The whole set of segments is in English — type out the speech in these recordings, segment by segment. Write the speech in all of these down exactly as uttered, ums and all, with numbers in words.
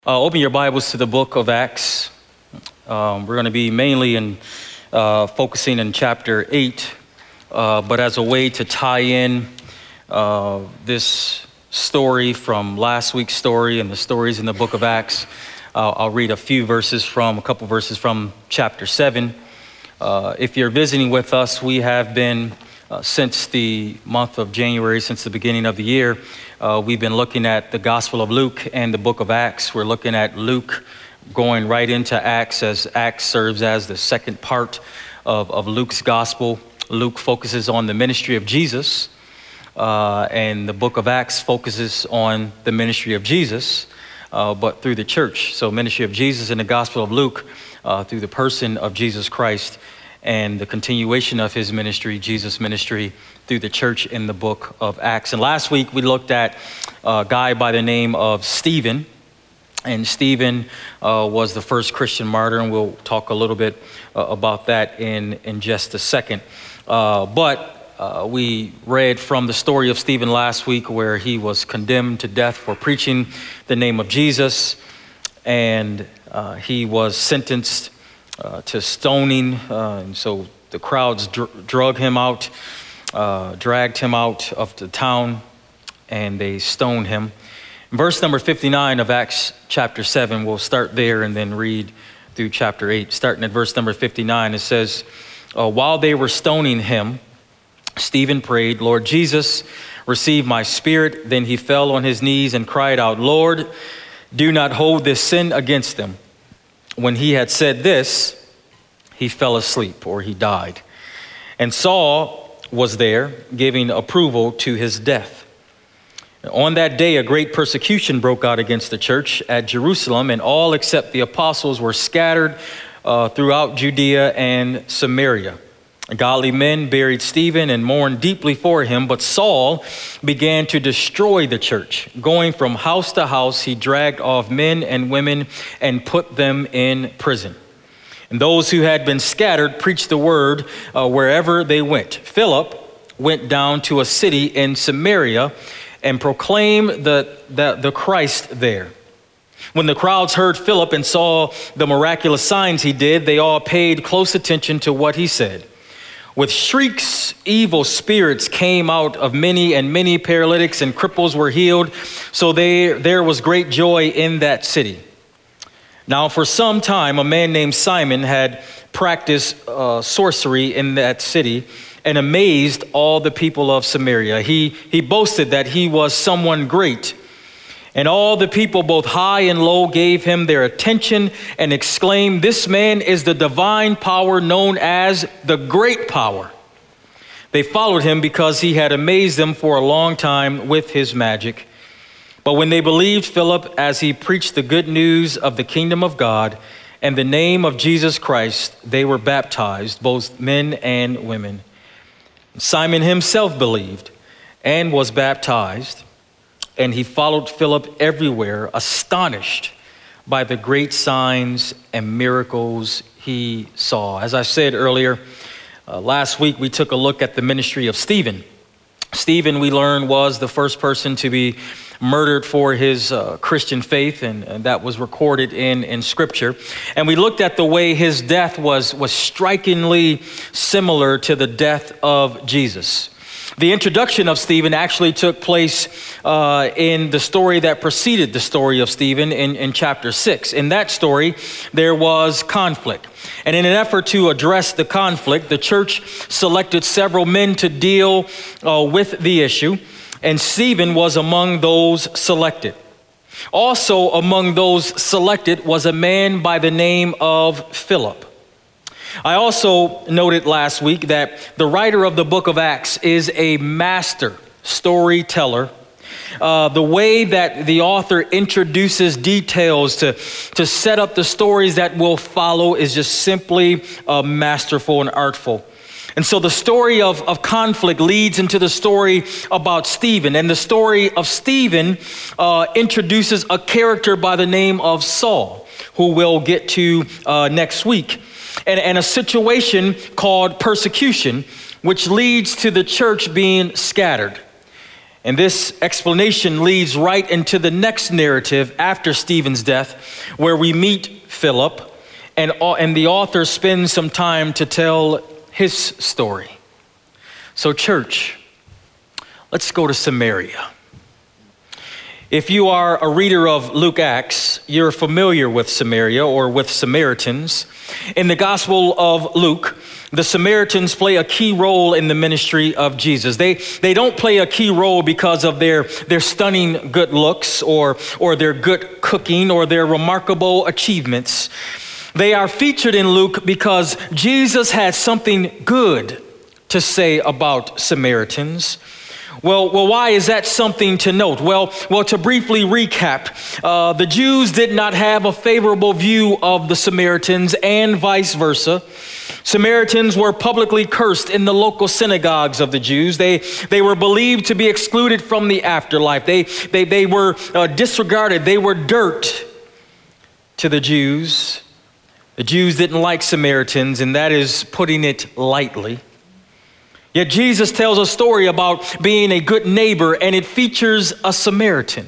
Uh, open your Bibles to the book of Acts. Um, we're going to be mainly in uh, focusing in chapter eight, uh, but as a way to tie in uh, this story from last week's story and the stories in the book of Acts, uh, I'll read a few verses from, a couple verses from chapter seven. Uh, if you're visiting with us, we have been, uh, since the month of January, since the beginning of the year, Uh, we've been looking at the Gospel of Luke and the book of Acts. We're looking at Luke going right into Acts, as Acts serves as the second part of, of Luke's Gospel. Luke focuses on the ministry of Jesus, uh, and the book of Acts focuses on the ministry of Jesus, uh, but through the church. So ministry of Jesus in the Gospel of Luke, uh, through the person of Jesus Christ, and the continuation of his ministry, Jesus' ministry, through the church in the book of Acts. And last week we looked at a guy by the name of Stephen. And Stephen uh, was the first Christian martyr, and we'll talk a little bit uh, about that in, in just a second. Uh, but uh, we read from the story of Stephen last week, where he was condemned to death for preaching the name of Jesus. And uh, he was sentenced uh, to stoning. Uh, and so the crowds dr- drug him out. Uh, dragged him out of the town, and they stoned him. Verse number fifty-nine of Acts chapter seven, we'll start there and then read through chapter eight. Starting at verse number fifty-nine, it says, uh, while they were stoning him, Stephen prayed, "Lord Jesus, receive my spirit." Then he fell on his knees and cried out, "Lord, do not hold this sin against them." When he had said this, he fell asleep, or he died. And Saul was there, giving approval to his death. On that day, a great persecution broke out against the church at Jerusalem, and all except the apostles were scattered uh, throughout Judea and Samaria. Godly men buried Stephen and mourned deeply for him, but Saul began to destroy the church. Going from house to house, he dragged off men and women and put them in prison. And those who had been scattered preached the word uh, wherever they went. Philip went down to a city in Samaria and proclaimed the, the, the Christ there. When the crowds heard Philip and saw the miraculous signs he did, they all paid close attention to what he said. With shrieks, evil spirits came out of many, and many paralytics and cripples were healed. So they, there was great joy in that city. Now, for some time, a man named Simon had practiced uh, sorcery in that city and amazed all the people of Samaria. He, he boasted that he was someone great. And all the people, both high and low, gave him their attention and exclaimed, "This man is the divine power known as the Great Power." They followed him because he had amazed them for a long time with his magic. But when they believed Philip as he preached the good news of the kingdom of God and the name of Jesus Christ, they were baptized, both men and women. Simon himself believed and was baptized, and he followed Philip everywhere, astonished by the great signs and miracles he saw. As I said earlier, uh, last week we took a look at the ministry of Stephen. Stephen, we learned, was the first person to be murdered for his uh, Christian faith, and, and that was recorded in, in Scripture. And we looked at the way his death was, was strikingly similar to the death of Jesus. The introduction of Stephen actually took place uh, in the story that preceded the story of Stephen in, in chapter six. In that story, there was conflict. And in an effort to address the conflict, the church selected several men to deal uh, with the issue. And Stephen was among those selected. Also among those selected was a man by the name of Philip. I also noted last week that the writer of the book of Acts is a master storyteller. Uh, the way that the author introduces details to, to set up the stories that will follow is just simply uh, masterful and artful. And so the story of, of conflict leads into the story about Stephen. And the story of Stephen uh, introduces a character by the name of Saul, who we'll get to uh, next week. And, and a situation called persecution, which leads to the church being scattered. And this explanation leads right into the next narrative after Stephen's death, where we meet Philip, and, and the author spends some time to tell his story. So church, let's go to Samaria. If you are a reader of Luke Acts, you're familiar with Samaria or with Samaritans. In the Gospel of Luke, the Samaritans play a key role in the ministry of Jesus. They, they don't play a key role because of their, their stunning good looks or, or their good cooking or their remarkable achievements. They are featured in Luke because Jesus had something good to say about Samaritans. Well, well, why is that something to note? Well, well, to briefly recap, uh, the Jews did not have a favorable view of the Samaritans and vice versa. Samaritans were publicly cursed in the local synagogues of the Jews. They, they were believed to be excluded from the afterlife. They, they, they were uh, disregarded. They were dirt to the Jews. The Jews didn't like Samaritans, and that is putting it lightly. Yet Jesus tells a story about being a good neighbor, and it features a Samaritan.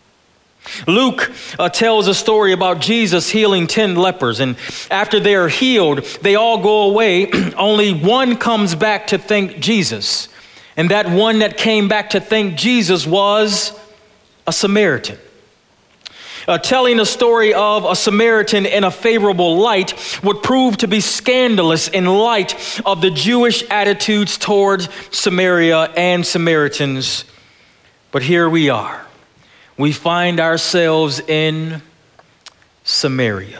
Luke uh, tells a story about Jesus healing ten lepers, and after they are healed, they all go away. Only one comes back to thank Jesus, and that one that came back to thank Jesus was a Samaritan. Uh, telling a story of a Samaritan in a favorable light would prove to be scandalous in light of the Jewish attitudes toward Samaria and Samaritans. But here we are. We find ourselves in Samaria.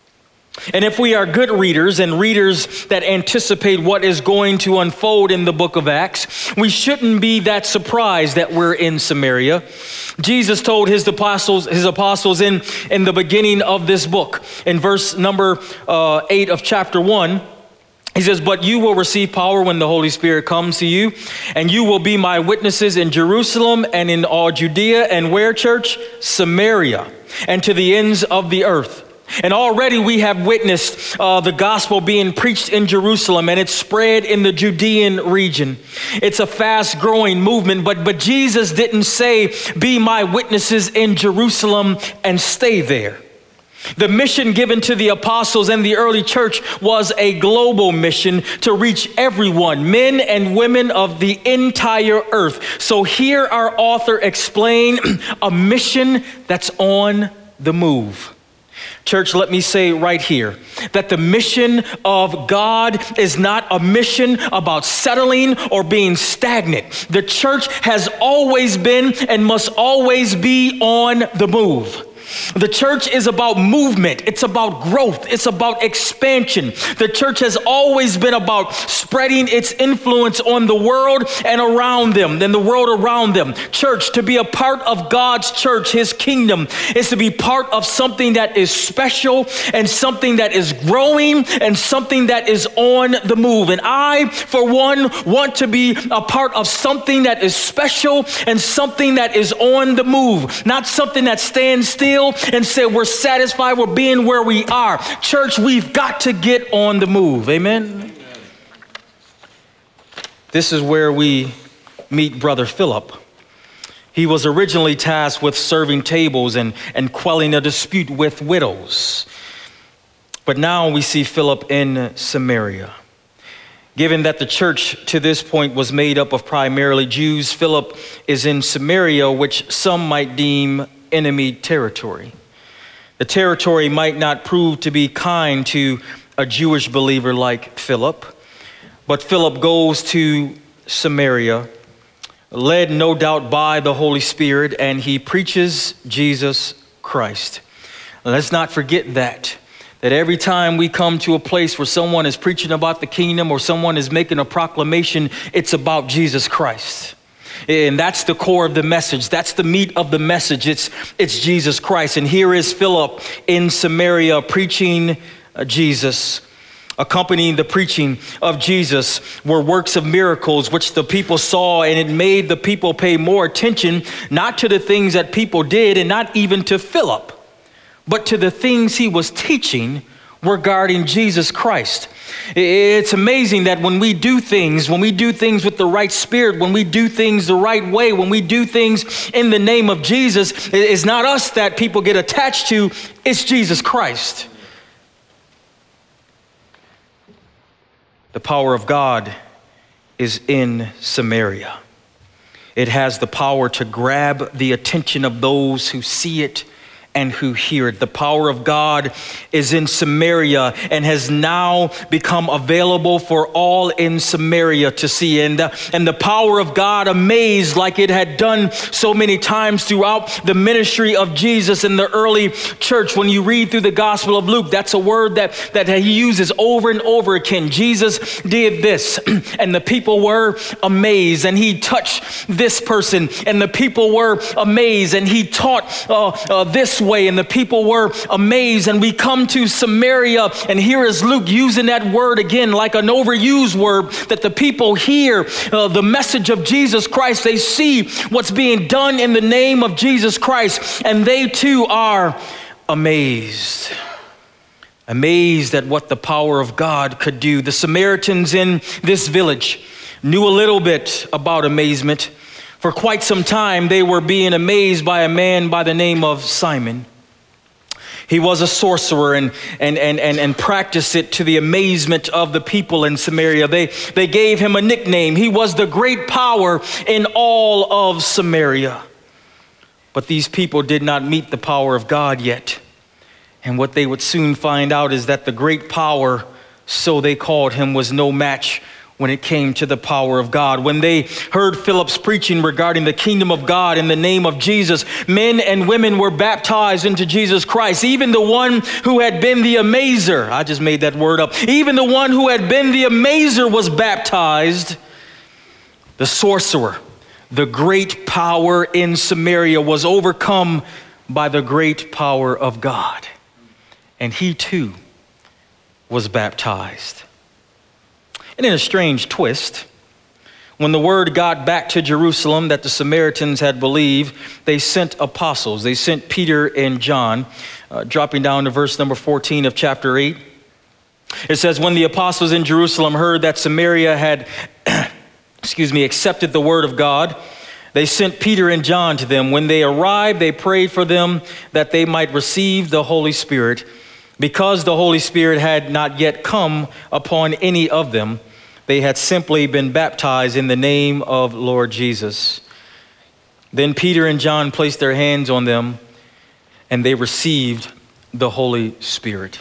And if we are good readers and readers that anticipate what is going to unfold in the book of Acts, we shouldn't be that surprised that we're in Samaria. Jesus told his apostles, his apostles in, in the beginning of this book, in verse number uh, eight of chapter one, he says, "But you will receive power when the Holy Spirit comes to you, and you will be my witnesses in Jerusalem and in all Judea and where, church? Samaria, and to the ends of the earth." And already we have witnessed uh, the gospel being preached in Jerusalem, and it's spread in the Judean region. It's a fast growing movement, but, but Jesus didn't say, "Be my witnesses in Jerusalem and stay there." The mission given to the apostles and the early church was a global mission to reach everyone, men and women of the entire earth. So here our author explained a mission that's on the move. Church, let me say right here that the mission of God is not a mission about settling or being stagnant. The church has always been and must always be on the move. The church is about movement. It's about growth. It's about expansion. The church has always been about spreading its influence on the world and around them, and the world around them. Church, to be a part of God's church, his kingdom, is to be part of something that is special and something that is growing and something that is on the move. And I, for one, want to be a part of something that is special and something that is on the move, not something that stands still and say we're satisfied with being where we are. Church, we've got to get on the move. Amen? This is where we meet Brother Philip. He was originally tasked with serving tables and, and quelling a dispute with widows. But now we see Philip in Samaria. Given that the church to this point was made up of primarily Jews, Philip is in Samaria, which some might deem enemy territory. The territory might not prove to be kind to a Jewish believer like Philip, but Philip goes to Samaria, led no doubt by the Holy Spirit, and he preaches Jesus Christ. Let's not forget that. That every time we come to a place where someone is preaching about the kingdom or someone is making a proclamation, it's about Jesus Christ. And that's the core of the message. That's the meat of the message. It's, it's Jesus Christ. And here is Philip in Samaria preaching uh, Jesus. Accompanying the preaching of Jesus were works of miracles, which the people saw, and it made the people pay more attention, not to the things that people did and not even to Philip, but to the things he was teaching regarding Jesus Christ. It's amazing that when we do things, when we do things with the right spirit, when we do things the right way, when we do things in the name of Jesus, it's not us that people get attached to, it's Jesus Christ. The power of God is in Samaria. It has the power to grab the attention of those who see it and who hear it. The power of God is in Samaria and has now become available for all in Samaria to see. And, uh, and the power of God amazed like it had done so many times throughout the ministry of Jesus in the early church. When you read through the Gospel of Luke, that's a word that, that he uses over and over again. Jesus did this and the people were amazed, and he touched this person and the people were amazed, and he taught uh, uh, this way and the people were amazed. And we come to Samaria, and here is Luke using that word again like an overused word, that the people hear uh, the message of Jesus Christ. They see what's being done in the name of Jesus Christ, and they too are amazed. Amazed at what the power of God could do. The Samaritans in this village knew a little bit about amazement. For quite some time, they were being amazed by a man by the name of Simon. He was a sorcerer and, and, and, and, and practiced it to the amazement of the people in Samaria. They, they gave him a nickname. He was the great power in all of Samaria. But these people did not meet the power of God yet. And what they would soon find out is that the great power, so they called him, was no match when it came to the power of God. When they heard Philip's preaching regarding the kingdom of God in the name of Jesus, men and women were baptized into Jesus Christ. Even the one who had been the amazer, I just made that word up, even the one who had been the amazer was baptized. The sorcerer, the great power in Samaria, was overcome by the great power of God. And he too was baptized. And in a strange twist, when the word got back to Jerusalem that the Samaritans had believed, they sent apostles. They sent Peter and John. Uh, dropping down to verse number fourteen of chapter eight. It says, when the apostles in Jerusalem heard that Samaria had, excuse me, accepted the word of God, they sent Peter and John to them. When they arrived, they prayed for them that they might receive the Holy Spirit, because the Holy Spirit had not yet come upon any of them. They had simply been baptized in the name of Lord Jesus. Then Peter and John placed their hands on them, and they received the Holy Spirit.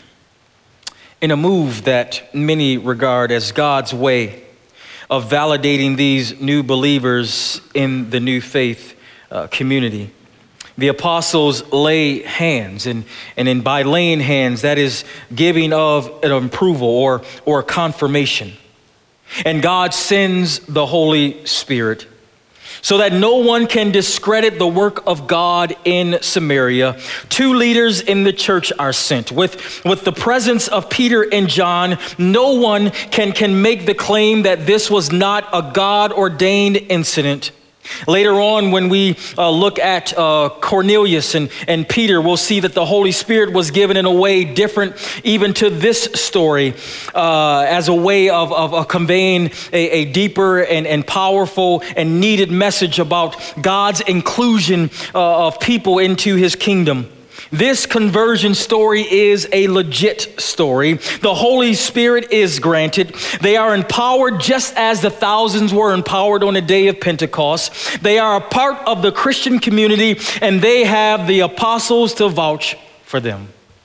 In a move that many regard as God's way of validating these new believers in the new faith uh, community, the apostles lay hands, and, and in by laying hands, that is giving of an approval or, or confirmation. And God sends the Holy Spirit so that no one can discredit the work of God in Samaria. Two leaders in the church are sent. With, with the presence of Peter and John, no one can, can make the claim that this was not a God-ordained incident. Later on, when we uh, look at uh, Cornelius and, and Peter, we'll see that the Holy Spirit was given in a way different even to this story, uh, as a way of, of, of conveying a, a deeper and, and powerful and needed message about God's inclusion uh, of people into his kingdom. This conversion story is a legit story. The Holy Spirit is granted. They are empowered just as the thousands were empowered on the day of Pentecost. They are a part of the Christian community, and they have the apostles to vouch for them.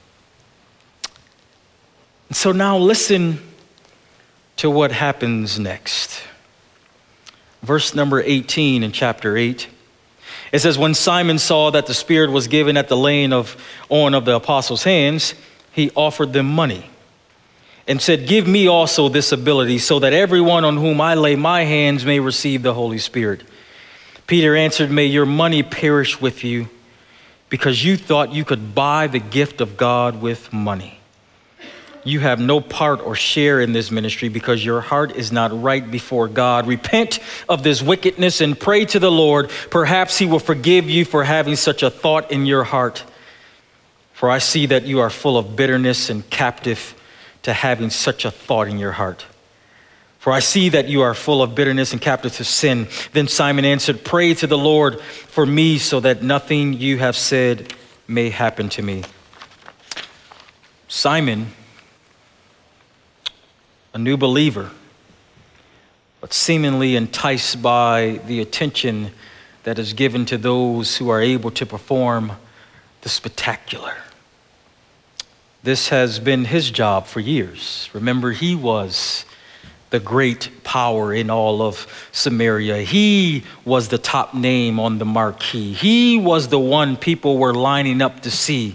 So now listen to what happens next. Verse number eighteen in chapter eight. It says, when Simon saw that the Spirit was given at the laying of, on of the apostles' hands, he offered them money and said, give me also this ability so that everyone on whom I lay my hands may receive the Holy Spirit. Peter answered, may your money perish with you, because you thought you could buy the gift of God with money. You have no part or share in this ministry, because your heart is not right before God. Repent of this wickedness and pray to the Lord. Perhaps he will forgive you for having such a thought in your heart. For I see that you are full of bitterness and captive to having such a thought in your heart? For I see that you are full of bitterness and captive to sin." Then Simon answered, "Pray to the Lord for me so that nothing you have said may happen to me." Simon, a new believer, but seemingly enticed by the attention that is given to those who are able to perform the spectacular. This has been his job for years. Remember, he was the great power in all of Samaria. He was the top name on the marquee. He was the one people were lining up to see.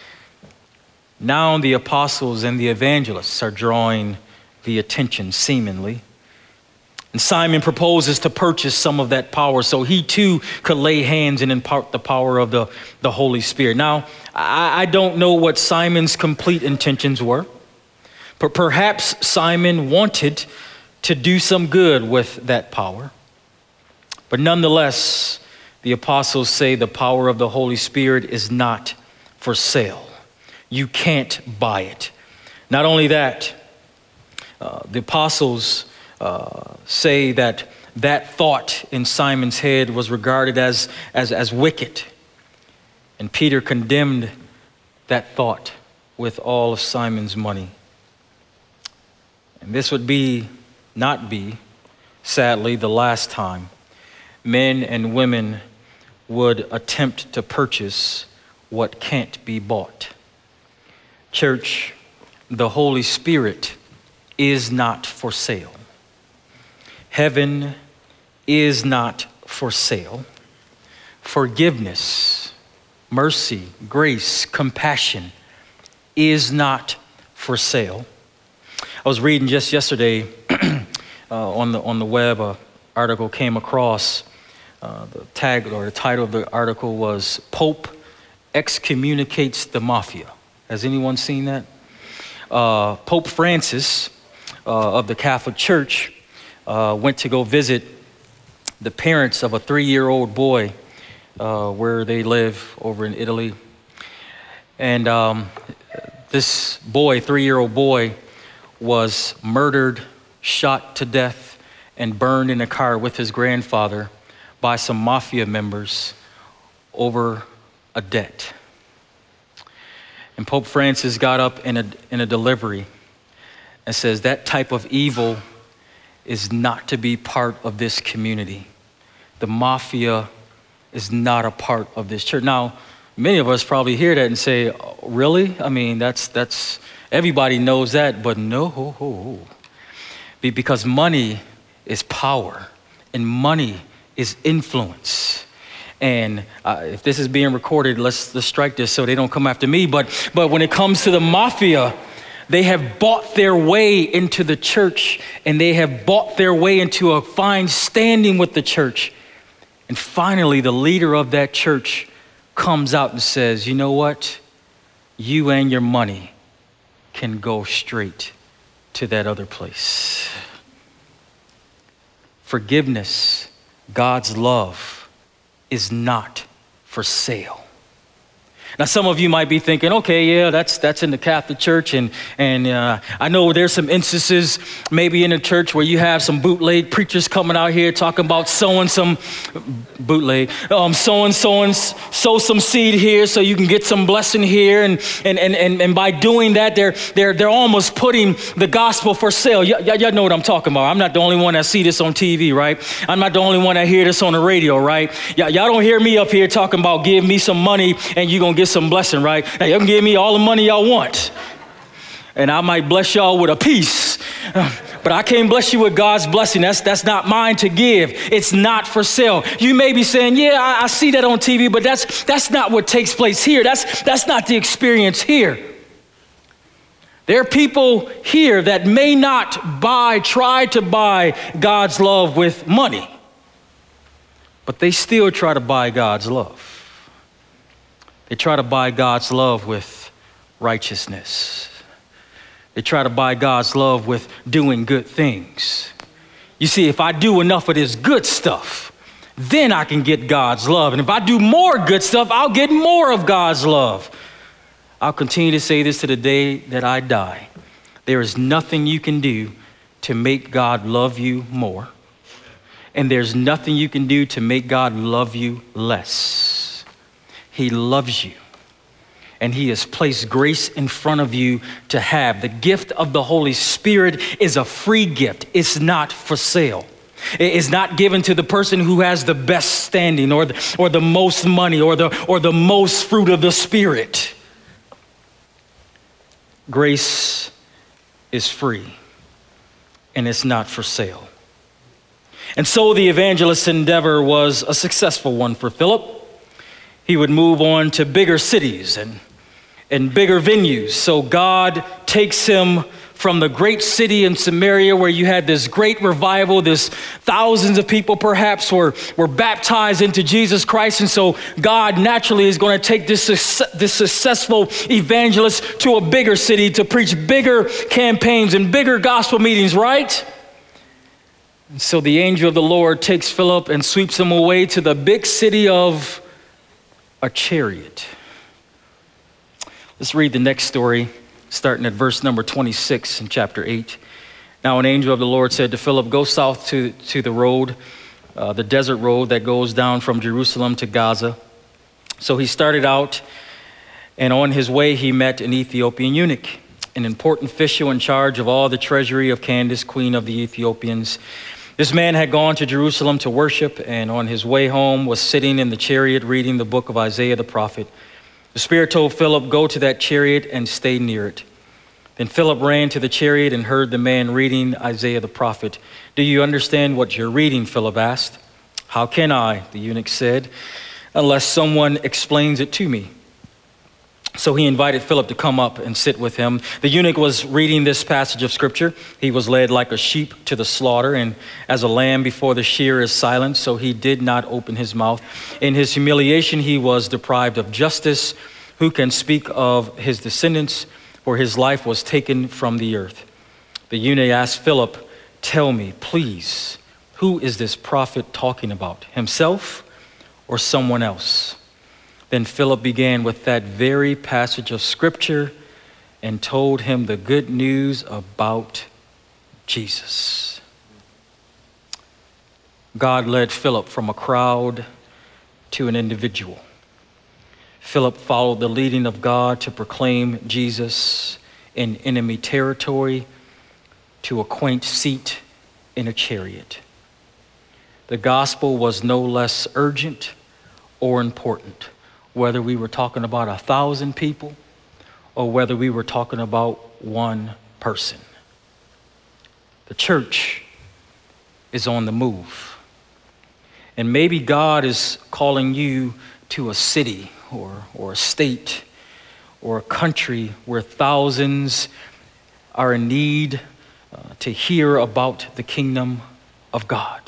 Now the apostles and the evangelists are drawing the attention, seemingly. And Simon proposes to purchase some of that power so he too could lay hands and impart the power of the, the Holy Spirit. Now, I, I don't know what Simon's complete intentions were, but perhaps Simon wanted to do some good with that power. But nonetheless, the apostles say the power of the Holy Spirit is not for sale. You can't buy it. Not only that, uh, the apostles uh, say that that thought in Simon's head was regarded as, as, as wicked. And Peter condemned that thought with all of Simon's money. And this would be, not be, sadly, the last time men and women would attempt to purchase what can't be bought. Church, the Holy Spirit is not for sale. Heaven is not for sale. Forgiveness, mercy, grace, compassion is not for sale. I was reading just yesterday uh, on the on the web, an article came across. Uh, the tag or the title of the article was "Pope Excommunicates the Mafia." Has anyone seen that? Uh, Pope Francis uh, of the Catholic Church uh, went to go visit the parents of a three-year-old boy uh, where they live over in Italy. And um, this boy, three-year-old boy, was murdered, shot to death, and burned in a car with his grandfather by some mafia members over a debt. And Pope Francis got up in a, in a delivery and says that type of evil is not to be part of this community. The mafia is not a part of this church. Now, many of us probably hear that and say, oh, really? I mean, that's, that's everybody knows that, but no, ho, ho, ho. Be- because money is power and money is influence. And uh, if this is being recorded, let's, let's strike this so they don't come after me. But, but when it comes to the mafia, they have bought their way into the church, and they have bought their way into a fine standing with the church. And finally, the leader of that church comes out and says, you know what? You and your money can go straight to that other place. Forgiveness, God's love, is not for sale. Now, some of you might be thinking, okay, yeah, that's that's in the Catholic Church, and and uh, I know there's some instances maybe in the church where you have some bootleg preachers coming out here talking about sowing some bootleg, um, sowing, sowing, sow some seed here so you can get some blessing here, and and and and, and by doing that, they're they're they're almost putting the gospel for sale. Y- y- y'all know what I'm talking about. I'm not the only one that see this on T V, right? I'm not the only one that hear this on the radio, right? Y- y'all don't hear me up here talking about give me some money and you're gonna get some blessing, right? Now, y'all can give me all the money y'all want, and I might bless y'all with a piece, but I can't bless you with God's blessing. That's that's not mine to give. It's not for sale. You may be saying, yeah, I, I see that on T V, but that's that's not what takes place here. That's that's not the experience here. There are people here that may not buy, try to buy God's love with money, but they still try to buy God's love. They try to buy God's love with righteousness. They try to buy God's love with doing good things. You see, if I do enough of this good stuff, then I can get God's love. And if I do more good stuff, I'll get more of God's love. I'll continue to say this to the day that I die. There is nothing you can do to make God love you more. And there's nothing you can do to make God love you less. He loves you. And he has placed grace in front of you to have. The gift of the Holy Spirit is a free gift. It's not for sale. It's not given to the person who has the best standing or the, or the most money or the, or the most fruit of the Spirit. Grace is free, and it's not for sale. And so the evangelist's endeavor was a successful one for Philip. He would move on to bigger cities and, and bigger venues. So God takes him from the great city in Samaria where you had this great revival, this thousands of people perhaps were, were baptized into Jesus Christ. And so God naturally is going to take this, this successful evangelist to a bigger city to preach bigger campaigns and bigger gospel meetings, right? And so the angel of the Lord takes Philip and sweeps him away to the big city of a chariot. Let's read the next story, starting at verse number twenty-six in chapter eight. Now an angel of the Lord said to Philip, go south to, to the road, uh, the desert road that goes down from Jerusalem to Gaza. So he started out, and on his way he met an Ethiopian eunuch, an important official in charge of all the treasury of Candace, queen of the Ethiopians. This man had gone to Jerusalem to worship, and on his way home was sitting in the chariot reading the book of Isaiah the prophet. The Spirit told Philip, go to that chariot and stay near it. Then Philip ran to the chariot and heard the man reading Isaiah the prophet. Do you understand what you're reading? Philip asked. How can I, the eunuch said, unless someone explains it to me? So he invited Philip to come up and sit with him. The eunuch was reading this passage of scripture. He was led like a sheep to the slaughter, and as a lamb before the shearer is silent, so he did not open his mouth. In his humiliation, he was deprived of justice. Who can speak of his descendants? For his life was taken from the earth. The eunuch asked Philip, tell me, please, who is this prophet talking about? Himself or someone else? Then Philip began with that very passage of scripture and told him the good news about Jesus. God led Philip from a crowd to an individual. Philip followed the leading of God to proclaim Jesus in enemy territory to a quaint seat in a chariot. The gospel was no less urgent or important, whether we were talking about a thousand people or whether we were talking about one person. The church is on the move. And maybe God is calling you to a city or, or a state or a country where thousands are in need uh, to hear about the kingdom of God.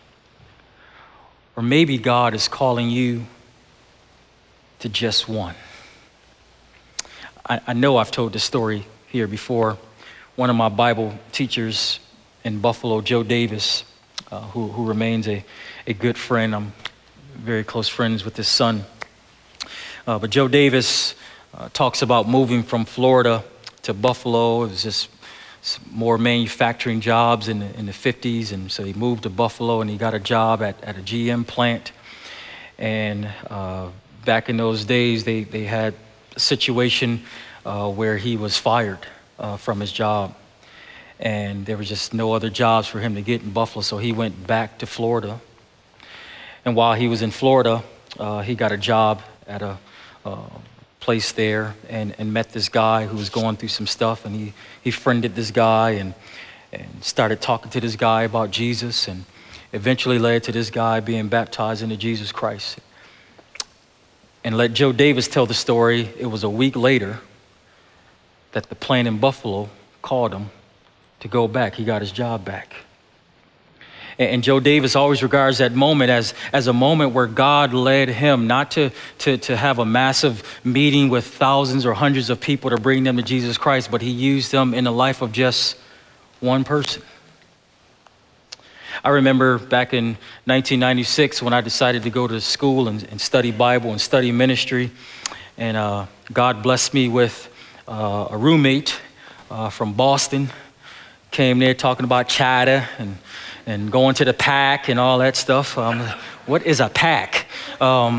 Or maybe God is calling you to just one. I, I know I've told this story here before. One of my Bible teachers in Buffalo, Joe Davis, uh, who, who remains a, a good friend. I'm very close friends with his son. Uh, but Joe Davis uh, talks about moving from Florida to Buffalo. It was just more manufacturing jobs in the, in the fifties. And so he moved to Buffalo and he got a job at, at a G M plant. And uh, back in those days, they, they had a situation uh, where he was fired uh, from his job. And there was just no other jobs for him to get in Buffalo, so he went back to Florida. And while he was in Florida, uh, he got a job at a uh, place there and, and met this guy who was going through some stuff. And he, he friended this guy and, and started talking to this guy about Jesus, and eventually led to this guy being baptized into Jesus Christ. And let Joe Davis tell the story. It was a week later that the plant in Buffalo called him to go back. He got his job back. And, and Joe Davis always regards that moment as, as a moment where God led him not to, to, to have a massive meeting with thousands or hundreds of people to bring them to Jesus Christ, but he used them in the life of just one person. I remember back in nineteen ninety-six when I decided to go to school and, and study Bible and study ministry. And uh, God blessed me with uh, a roommate uh, from Boston. Came there talking about China and, and going to the pack and all that stuff. Um, what is a pack? Um,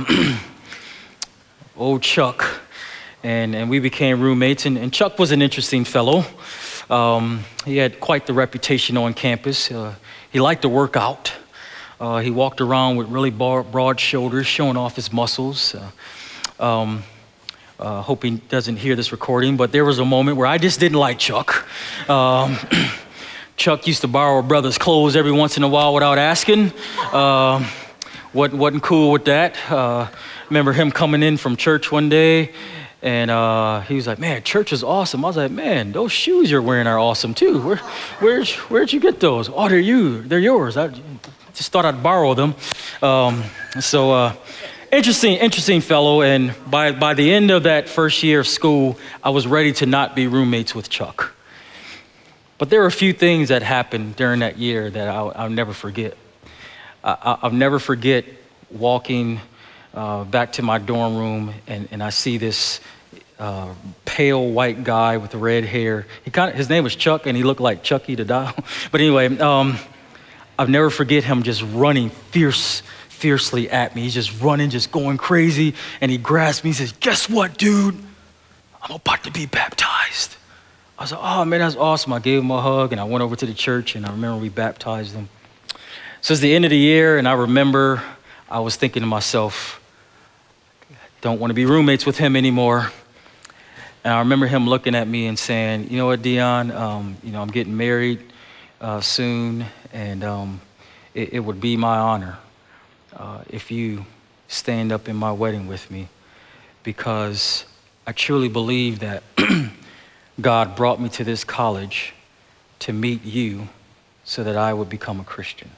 old Chuck. And, and we became roommates. And, and Chuck was an interesting fellow. Um, he had quite the reputation on campus. Uh, he liked to work out. Uh, he walked around with really broad, broad shoulders, showing off his muscles. Uh, um, uh, hope he doesn't hear this recording, but there was a moment where I just didn't like Chuck. Um, Chuck used to borrow a brother's clothes every once in a while without asking. Uh, wasn't, wasn't cool with that. Uh, remember him coming in from church one day, and uh, he was like, man, church is awesome. I was like, man, those shoes you're wearing are awesome too. Where, where'd, where'd you get those? Oh, they're you, they're yours. I just thought I'd borrow them. Um, so uh, interesting, interesting fellow. And by, by the end of that first year of school, I was ready to not be roommates with Chuck. But there were a few things that happened during that year that I'll, I'll never forget. I, I'll never forget walking uh, back to my dorm room, and, and I see this uh, pale white guy with red hair. He kind of, his name was Chuck, and he looked like Chucky the doll. But anyway, um, I'll never forget him just running fierce, fiercely at me. He's just running, just going crazy, and he grabs me. He says, "Guess what, dude? I'm about to be baptized." I was like, oh, man, that's awesome. I gave him a hug, and I went over to the church, and I remember we baptized him. So it's the end of the year, and I remember I was thinking to myself, don't want to be roommates with him anymore. And I remember him looking at me and saying, you know what, Dion, um, you know, I'm getting married uh, soon, and um, it, it would be my honor uh, if you stand up in my wedding with me, because I truly believe that God brought me to this college to meet you so that I would become a Christian.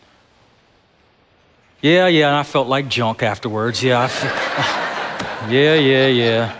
Yeah, yeah, and I felt like junk afterwards. Yeah, I feel, yeah, yeah, yeah.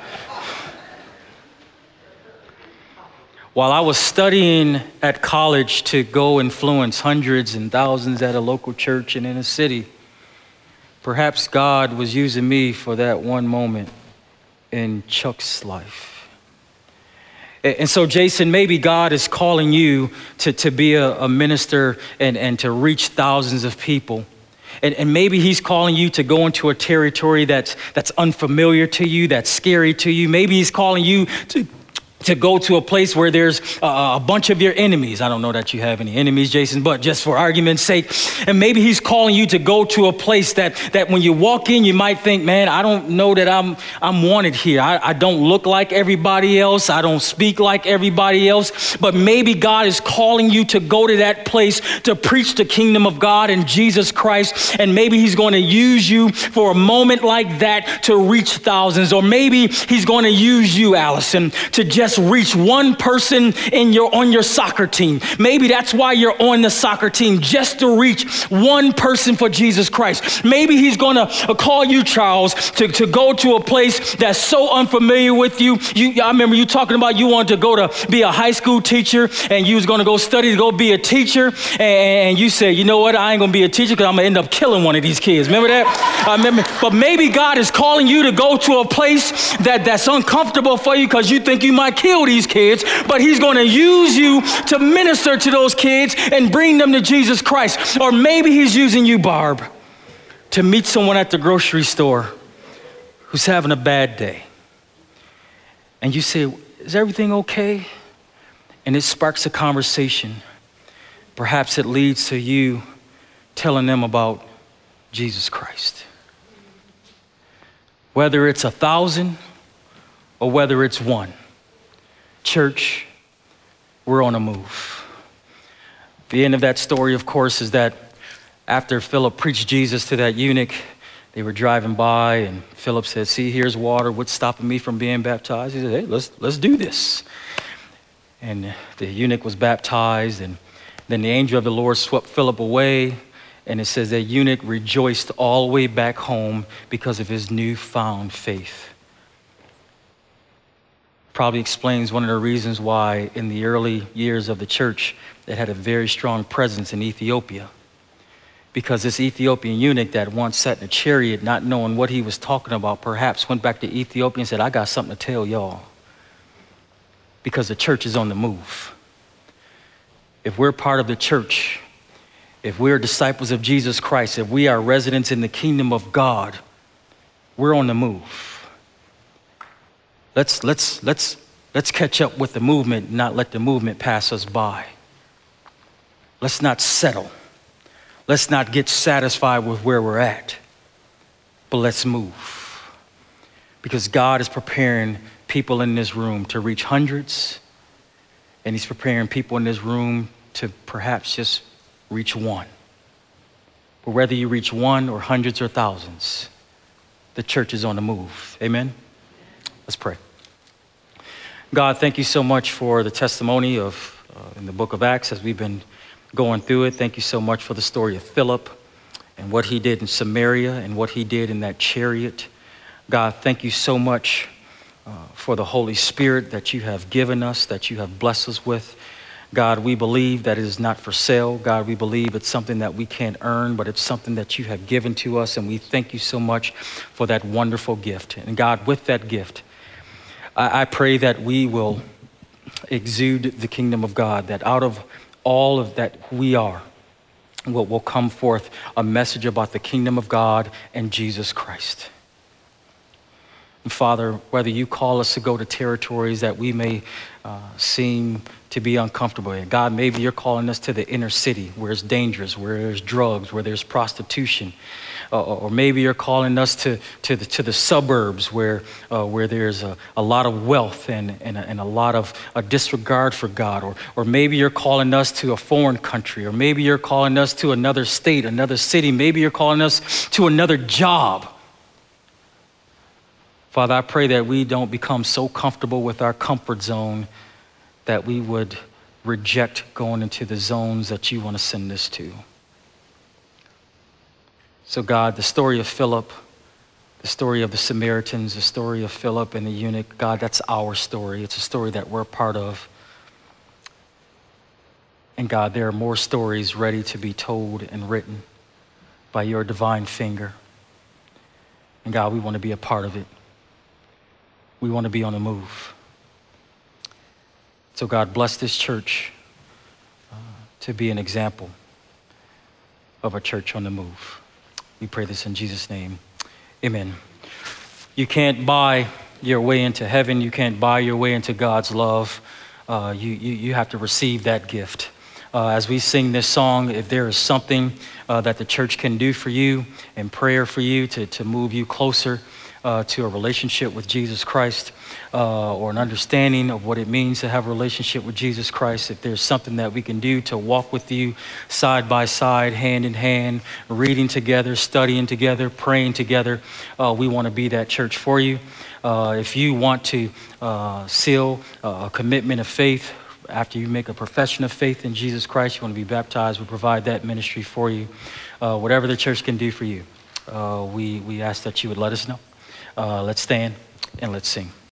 While I was studying at college to go influence hundreds and thousands at a local church and in a city, perhaps God was using me for that one moment in Chuck's life. And so, Jason, maybe God is calling you to, to be a, a minister and, and to reach thousands of people. And, and maybe he's calling you to go into a territory that's, that's unfamiliar to you, that's scary to you. Maybe he's calling you to, to go to a place where there's a, a bunch of your enemies. I don't know that you have any enemies, Jason, but just for argument's sake. And maybe he's calling you to go to a place that, that when you walk in, you might think, man, I don't know that I'm, I'm wanted here. I, I don't look like everybody else. I don't speak like everybody else. But maybe God is calling you to go to that place to preach the kingdom of God and Jesus Christ. And maybe he's going to use you for a moment like that to reach thousands. Or maybe he's going to use you, Allison, to just reach one person in your on your soccer team. Maybe that's why you're on the soccer team, just to reach one person for Jesus Christ. Maybe he's going to call you, Charles, to, to go to a place that's so unfamiliar with you. you. I remember you talking about you wanted to go to be a high school teacher, and you was going to go study to go be a teacher, and, and you said, you know what, I ain't going to be a teacher because I'm going to end up killing one of these kids. Remember that? I remember. But maybe God is calling you to go to a place that, that's uncomfortable for you because you think you might kill these kids, but he's going to use you to minister to those kids and bring them to Jesus Christ. Or maybe he's using you, Barb, to meet someone at the grocery store who's having a bad day. And you say, is everything okay? And it sparks a conversation. Perhaps it leads to you telling them about Jesus Christ. Whether it's a thousand or whether it's one. Church, we're on a move. The end of that story, of course, is that after Philip preached Jesus to that eunuch, they were driving by, and Philip said, see, here's water. What's stopping me from being baptized? He said, hey, let's, let's do this. And the eunuch was baptized, and then the angel of the Lord swept Philip away, and it says that eunuch rejoiced all the way back home because of his newfound faith. Probably explains one of the reasons why in the early years of the church, it had a very strong presence in Ethiopia. Because this Ethiopian eunuch that once sat in a chariot, not knowing what he was talking about, perhaps went back to Ethiopia and said, I got something to tell y'all. because the church is on the move. If we're part of the church, if we're disciples of Jesus Christ, if we are residents in the kingdom of God, we're on the move. Let's, let's, let's, let's catch up with the movement, not let the movement pass us by. Let's not settle. Let's not get satisfied with where we're at, but let's move. Because God is preparing people in this room to reach hundreds, and he's preparing people in this room to perhaps just reach one. But whether you reach one or hundreds or thousands, the church is on the move. Amen? Let's pray. God, thank you so much for the testimony of uh, in the book of Acts as we've been going through it. Thank you so much for the story of Philip and what he did in Samaria and what he did in that chariot. God, thank you so much uh, for the Holy Spirit that you have given us, that you have blessed us with. God, we believe that it is not for sale. God, we believe it's something that we can't earn, but it's something that you have given to us, and we thank you so much for that wonderful gift. And God, with that gift, I, I pray that we will exude the kingdom of God, that out of all of that we are, will, will come forth a message about the kingdom of God and Jesus Christ. And Father, whether you call us to go to territories that we may uh, seem to be uncomfortable in, God, maybe you're calling us to the inner city where it's dangerous, where there's drugs, where there's prostitution. Uh, or maybe you're calling us to, to, the, to the suburbs where, uh, where there's a, a lot of wealth and, and, a, and a lot of a disregard for God. Or, or maybe you're calling us to a foreign country. Or maybe you're calling us to another state, another city. Maybe you're calling us to another job. Father, I pray that we don't become so comfortable with our comfort zone that we would reject going into the zones that you want to send us to. So God, the story of Philip, the story of the Samaritans, the story of Philip and the eunuch, God, that's our story. It's a story that we're a part of. And God, there are more stories ready to be told and written by your divine finger. And God, we want to be a part of it. We want to be on the move. So God, bless this church uh, to be an example of a church on the move. We pray this in Jesus' name. Amen. You can't buy your way into heaven. You can't buy your way into God's love. Uh, you, you, you have to receive that gift. Uh, as we sing this song, if there is something uh, that the church can do for you and prayer for you to, to move you closer uh, to a relationship with Jesus Christ, uh, or an understanding of what it means to have a relationship with Jesus Christ, if there's something that we can do to walk with you side by side, hand in hand, reading together, studying together, praying together, uh, we want to be that church for you. Uh, if you want to uh, seal a commitment of faith, after you make a profession of faith in Jesus Christ, you want to be baptized, we provide that ministry for you. Uh, whatever the church can do for you, uh, we, we ask that you would let us know. Uh, let's stand and let's sing.